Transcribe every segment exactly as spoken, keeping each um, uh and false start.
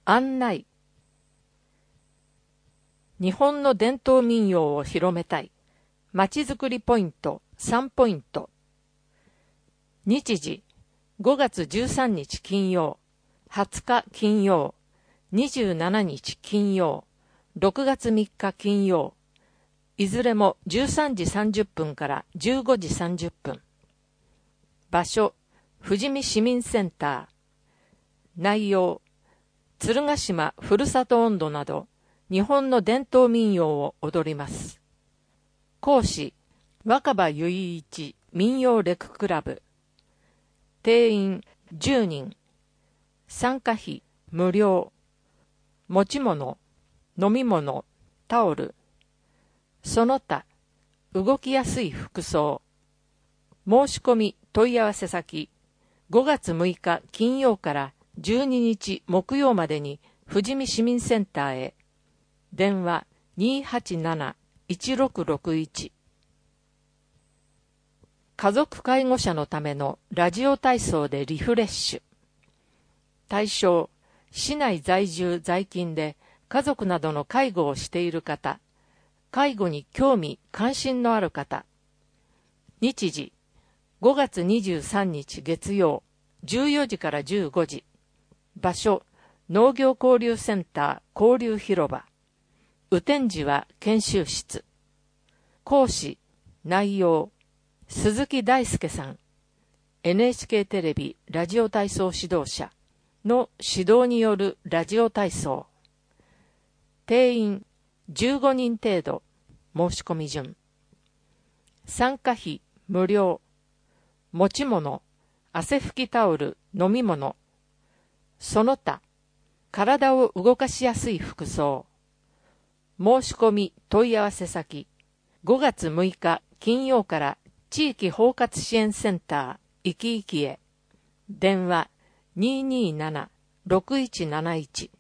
案内。日本の伝統民謡を広めたい。まちづくりポイントさんポイント。日時ごがつじゅうさんにち金曜、はつか金曜、にじゅうしちにち金曜、ろくがつみっか金曜、いずれもじゅうさんじさんじゅっぷんからじゅうごじさんじゅっぷん。場所、富士見市民センター。内容、鶴ヶ島ふるさと音頭など、日本の伝統民謡を踊ります。講師、若葉唯一民謡レククラブ。定員じゅうにん。参加費無料。持ち物、飲み物、タオル。その他、動きやすい服装。申し込み問い合わせ先、ごがつむいか金曜からじゅうににち木曜までに富士見市民センターへ。電話 にーはちなな いちろくろくいち。家族介護者のためのラジオ体操でリフレッシュ。対象、市内在住在勤で家族などの介護をしている方、介護に興味関心のある方。日時、ごがつにじゅうさんにち月曜、じゅうよじからじゅうごじ。場所、農業交流センター交流広場。雨天時は研修室。講師、内容、鈴木大輔さん。エヌエイチケー テレビラジオ体操指導者の指導によるラジオ体操。定員じゅうごにん程度。申し込み順。参加費無料。持ち物、汗拭きタオル、飲み物。その他、体を動かしやすい服装。申し込み問い合わせ先、ごがつむいか金曜から地域包括支援センター、いきいきへ。電話 にーにーなな ろくいちなないち。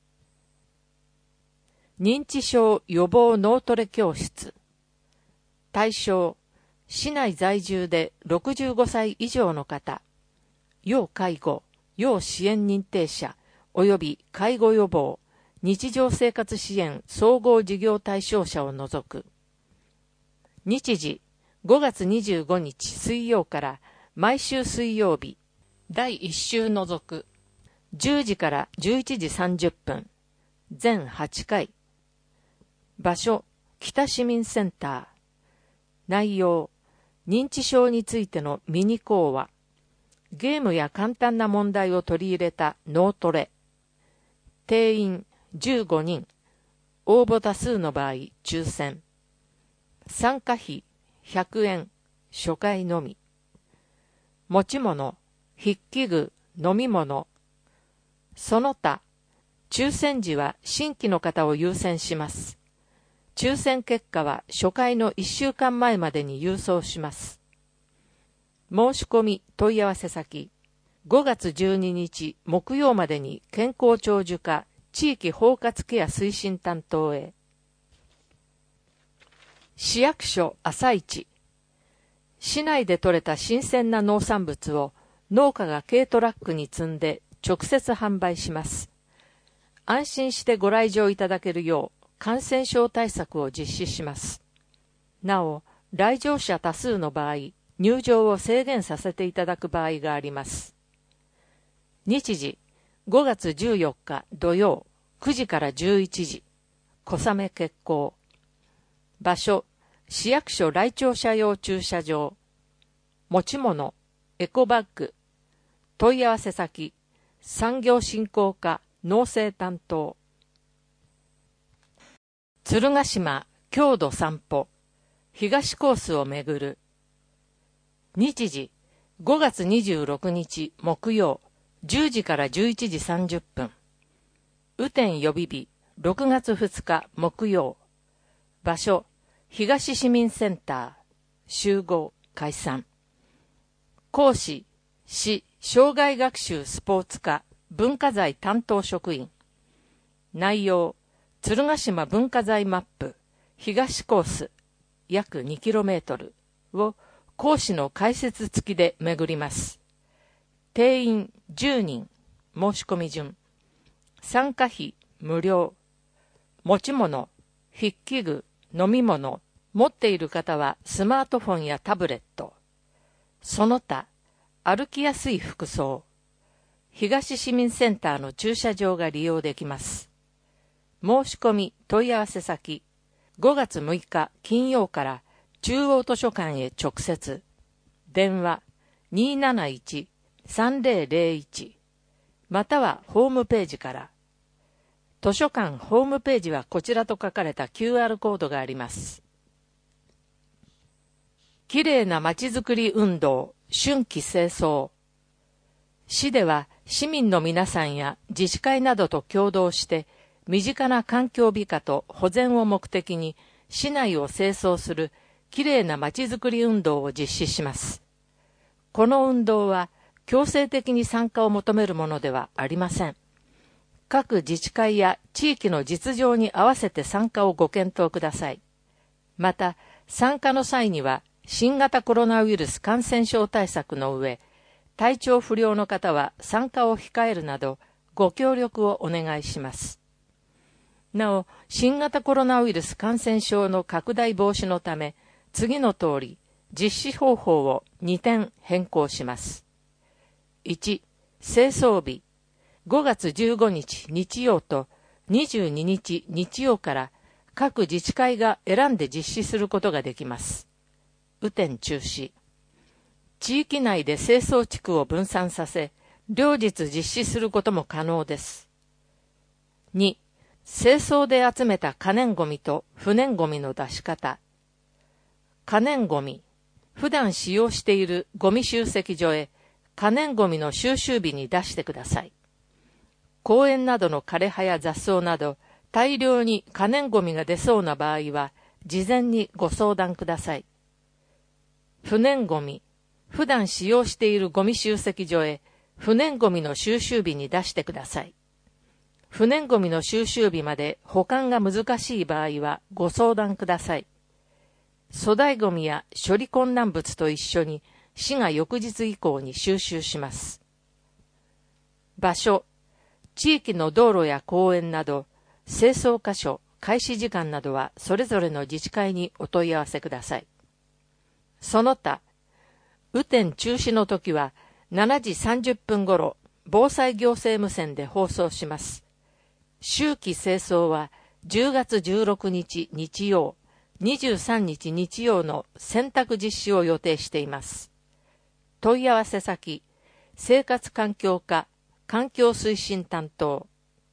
認知症予防脳トレ教室。対象、市内在住でろくじゅうごさい以上の方、要介護、要支援認定者、及び介護予防、日常生活支援総合事業対象者を除く。日時、ごがつにじゅうごにち水曜から毎週水曜日、だいいっ週除く、じゅうじからじゅういちじさんじゅっぷん、全はちかい。場所、北市民センター。内容、認知症についてのミニ講話。ゲームや簡単な問題を取り入れた脳トレ。定員じゅうごにん。応募多数の場合、抽選。参加費ひゃくえん。初回のみ。持ち物、筆記具、飲み物。その他、抽選時は新規の方を優先します。抽選結果は初回のいっしゅうかんまえまでに郵送します。申し込み問い合わせ先、ごがつじゅうににち木曜までに健康長寿課地域包括ケア推進担当へ。市役所朝市。市内で採れた新鮮な農産物を農家が軽トラックに積んで直接販売します。安心してご来場いただけるよう感染症対策を実施します。なお、来場者多数の場合、入場を制限させていただく場合があります。日時、ごがつじゅうよっか土曜、くじからじゅういちじ、小雨決行。場所、市役所来庁者用駐車場。持ち物、エコバッグ。問い合わせ先、産業振興課農政担当。鶴ヶ島郷土散歩。東コースをめぐる。日時、ごがつにじゅうろくにち木曜、じゅうじからじゅういちじさんじゅっぷん。雨天予備日、ろくがつふつか木曜。場所、東市民センター。集合、解散。講師、市障害学習スポーツ課文化財担当職員。内容、鶴ヶ島文化財マップ、東コース、約 にキロメートル を講師の解説付きで巡ります。定員じゅうにん、申し込み順。 参加費無料。持ち物、筆記具、飲み物、持っている方はスマートフォンやタブレット。その他、歩きやすい服装。東市民センターの駐車場が利用できます。申し込み問い合わせ先、ごがつむいか金曜から中央図書館へ直接。電話 にーなないち さんぜろぜろいち またはホームページから。図書館ホームページはこちらと書かれた キューアール コードがあります。きれいなまちづくり運動、春季清掃。市では市民の皆さんや自治会などと共同して身近な環境美化と保全を目的に市内を清掃するきれいなまちづくり運動を実施します。この運動は強制的に参加を求めるものではありません。各自治会や地域の実情に合わせて参加をご検討ください。また、参加の際には新型コロナウイルス感染症対策の上、体調不良の方は参加を控えるなどご協力をお願いします。なお、新型コロナウイルス感染症の拡大防止のため、次の通り、実施方法をにてん変更します。いち、清掃日。ごがつじゅうごにち日曜とにじゅうににち日曜から各自治会が選んで実施することができます。雨天中止。地域内で清掃地区を分散させ、両日実施することも可能です。に、清掃で集めた可燃ごみと不燃ごみの出し方。可燃ごみ。普段使用しているゴミ集積所へ可燃ごみの収集日に出してください。公園などの枯れ葉や雑草など大量に可燃ごみが出そうな場合は事前にご相談ください。不燃ごみ。普段使用しているゴミ集積所へ不燃ごみの収集日に出してください。不燃ごみの収集日まで保管が難しい場合はご相談ください。粗大ごみや処理困難物と一緒に市が翌日以降に収集します。場所。地域の道路や公園など、清掃箇所、開始時間などはそれぞれの自治会にお問い合わせください。その他、雨天中止の時はしちじさんじゅっぷん頃、防災行政無線で放送します。秋季清掃はじゅうがつじゅうろくにち日曜、にじゅうさんにち日曜の選択実施を予定しています。問い合わせ先、生活環境課、環境推進担当。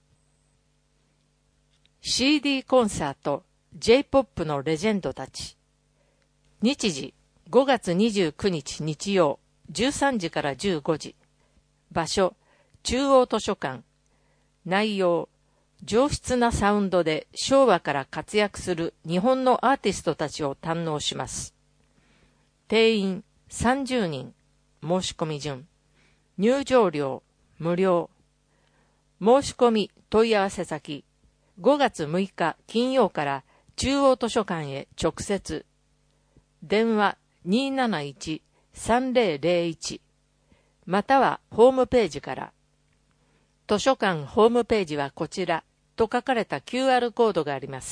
シーディー コンサート ジェイポップ のレジェンドたち。日時ごがつにじゅうくにち日曜じゅうさんじからじゅうごじ。場所中央図書館。内容上質なサウンドで昭和から活躍する日本のアーティストたちを堪能します。定員さんじゅうにん。申し込み順。入場料無料。申し込み問い合わせ先、ごがつむいか金曜から中央図書館へ直接。電話 にーなないち さんぜろぜろいち またはホームページから。図書館ホームページはこちらと書かれた キューアール コードがあります。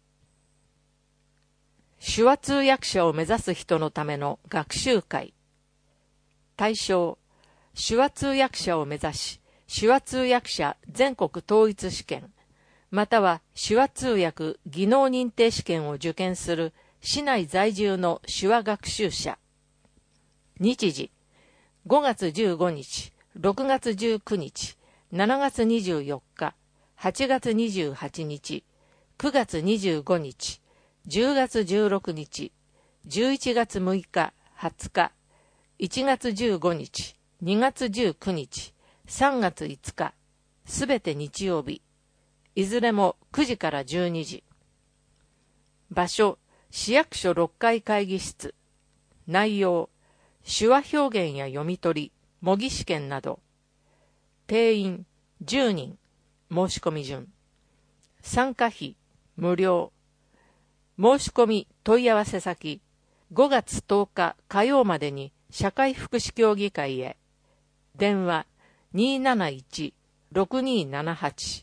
手話通訳者を目指す人のための学習会。対象手話通訳者を目指し、手話通訳者全国統一試験、または手話通訳技能認定試験を受験する市内在住の手話学習者。日時、ごがつじゅうごにち、ろくがつじゅうくにち、しちがつにじゅうよっか、はちがつにじゅうはちにち、くがつにじゅうごにち、じゅうがつじゅうろくにち、じゅういちがつむいか、はつか、いちがつじゅうごにち、にがつじゅうくにち、さんがついつか、すべて日曜日。いずれもくじからじゅうにじ。場所、市役所ろっかい会議室。内容、手話表現や読み取り、模擬試験など。定員じゅうにん。申し込み順。参加費、無料。申し込み問い合わせ先、ごがつとおか火曜までに社会福祉協議会へ。電話 にーなないちろくにーななはち。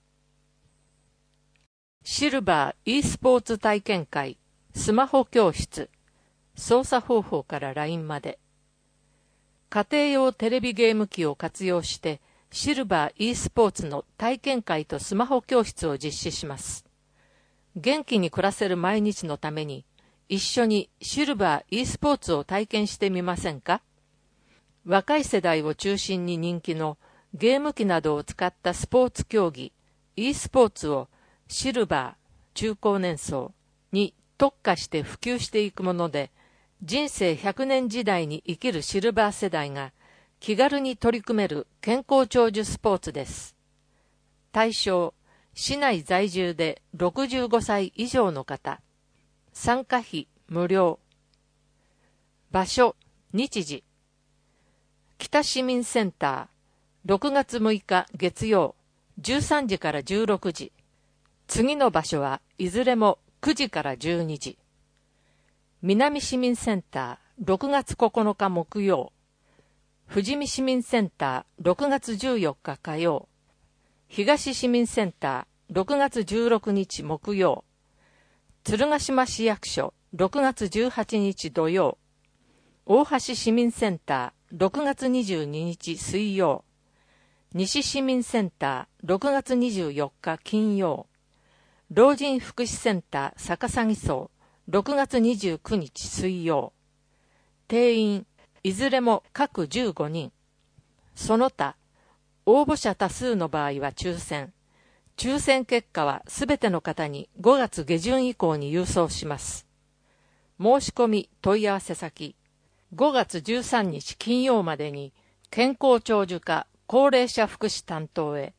シルバー e スポーツ体験会スマホ教室操作方法から ライン まで。家庭用テレビゲーム機を活用してシルバー e スポーツの体験会とスマホ教室を実施します。元気に暮らせる毎日のために一緒にシルバー e スポーツを体験してみませんか？若い世代を中心に人気のゲーム機などを使ったスポーツ競技 e スポーツをシルバー中高年層に特化して普及していくもので、人生ひゃくねん時代に生きるシルバー世代が気軽に取り組める健康長寿スポーツです。対象、市内在住でろくじゅうごさい以上の方。参加費無料。場所、日時。北市民センター、ろくがつむいか月曜、じゅうさんじからじゅうろくじ。次の場所はいずれもくじからじゅうにじ。南市民センター、ろくがつここのか木曜。富士見市民センター、ろくがつじゅうよっか火曜。東市民センター、ろくがつじゅうろくにち木曜。鶴ヶ島市役所、ろくがつじゅうはちにち土曜。大橋市民センター、ろくがつにじゅうににち水曜。西市民センター、ろくがつにじゅうよっか金曜。老人福祉センター逆さぎ荘、ろくがつにじゅうくにち水曜。定員、いずれも各じゅうごにん。その他、応募者多数の場合は抽選。抽選結果はすべての方にごがつげじゅん以降に郵送します。申し込み問い合わせ先、ごがつじゅうさんにち金曜までに健康長寿課高齢者福祉担当へ。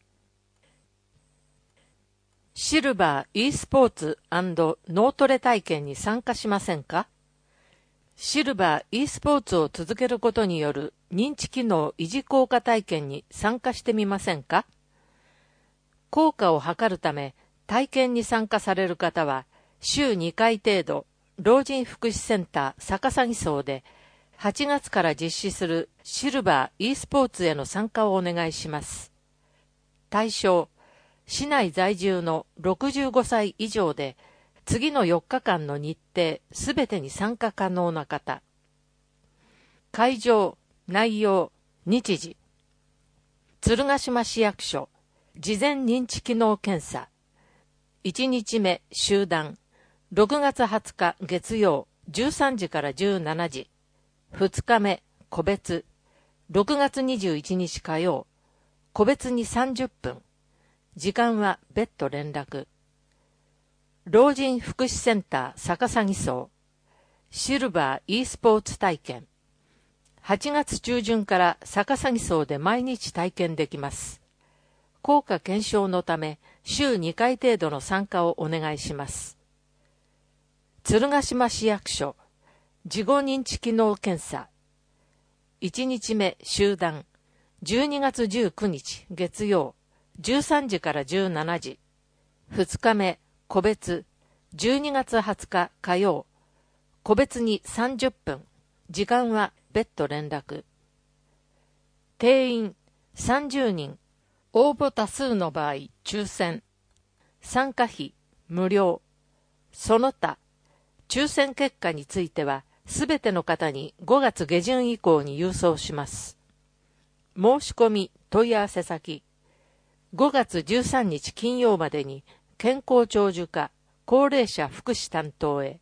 シルバー e スポーツ&脳トレ体験に参加しませんか？シルバー e スポーツを続けることによる認知機能維持効果体験に参加してみませんか？効果を測るため体験に参加される方は週にかい程度老人福祉センター逆さぎ荘ではちがつから実施するシルバー e スポーツへの参加をお願いします。対象、市内在住のろくじゅうごさい以上で次のよっかかんの日程すべてに参加可能な方。会場、内容、日時。鶴ヶ島市役所、事前認知機能検査。いちにちめ集団、ろくがつはつか月曜、じゅうさんじからじゅうしちじ。ふつかめ個別、ろくがつにじゅういちにち火曜、個別にさんじゅっぷん。時間は別途連絡。老人福祉センター逆さぎ荘、シルバー e スポーツ体験。はちがつちゅうじゅんから逆さぎ荘で毎日体験できます。効果検証のため週にかい程度の参加をお願いします。鶴ヶ島市役所、事後認知機能検査。いちにちめ集団、じゅうにがつじゅうくにち月曜、じゅうさんじからじゅうしちじ。ふつかめ個別、じゅうにがつはつか火曜、個別にさんじゅっぷん。時間は別途連絡。定員さんじゅうにん。応募多数の場合、抽選。参加費、無料。その他、抽選結果については、すべての方にごがつげじゅん以降に郵送します。申し込み、問い合わせ先、ごがつじゅうさんにち金曜までに、健康長寿課、高齢者福祉担当へ。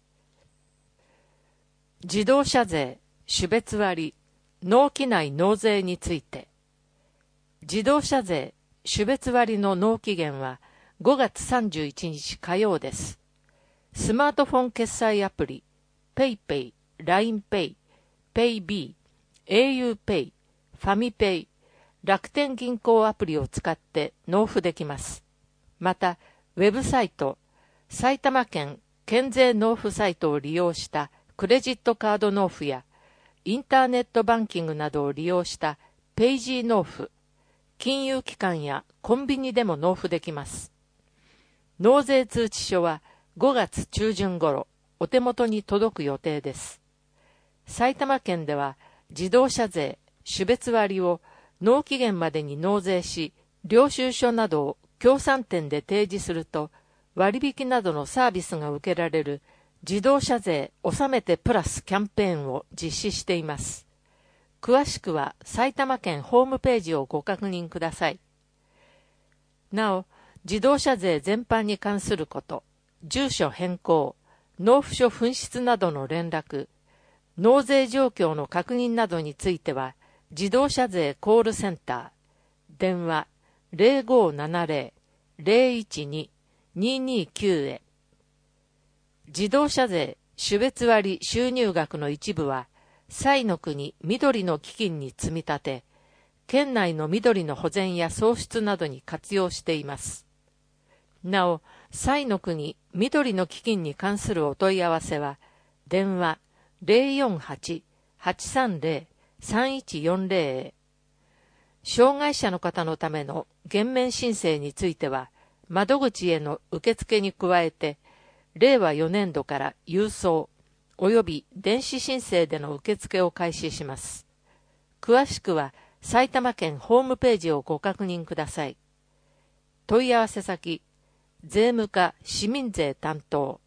自動車税、種別割、納期内納税について。自動車税、種別割の納期限はごがつさんじゅういちにち火曜です。スマートフォン決済アプリ、PayPay、ラインペイ、PayB、auPay、ファミペイ、楽天銀行アプリを使って納付できます。また、ウェブサイト、埼玉県県税納付サイトを利用したクレジットカード納付や、インターネットバンキングなどを利用したペイジー納付、金融機関やコンビニでも納付できます。納税通知書はごがつちゅうじゅん頃、お手元に届く予定です。埼玉県では自動車税、種別割を納期限までに納税し、 領収書などを協賛店で提示すると、割引などのサービスが受けられる自動車税納めてプラスキャンペーンを実施しています。詳しくは埼玉県ホームページをご確認ください。なお、自動車税全般に関すること、住所変更、納付書紛失などの連絡、納税状況の確認などについては、自動車税コールセンター、電話 ゼロごーななゼロ ゼロいちに にーにーきゅう へ。自動車税種別割収入額の一部は、彩の国緑の基金に積み立て、県内の緑の保全や創出などに活用しています。なお、彩の国緑の基金に関するお問い合わせは、電話 ゼロよんはち はちさんゼロ さんいちよんゼロ へ。障害者の方のための減免申請については、窓口への受付に加えて、れいわよねんどから郵送及び電子申請での受付を開始します。詳しくは埼玉県ホームページをご確認ください。問い合わせ先、税務課市民税担当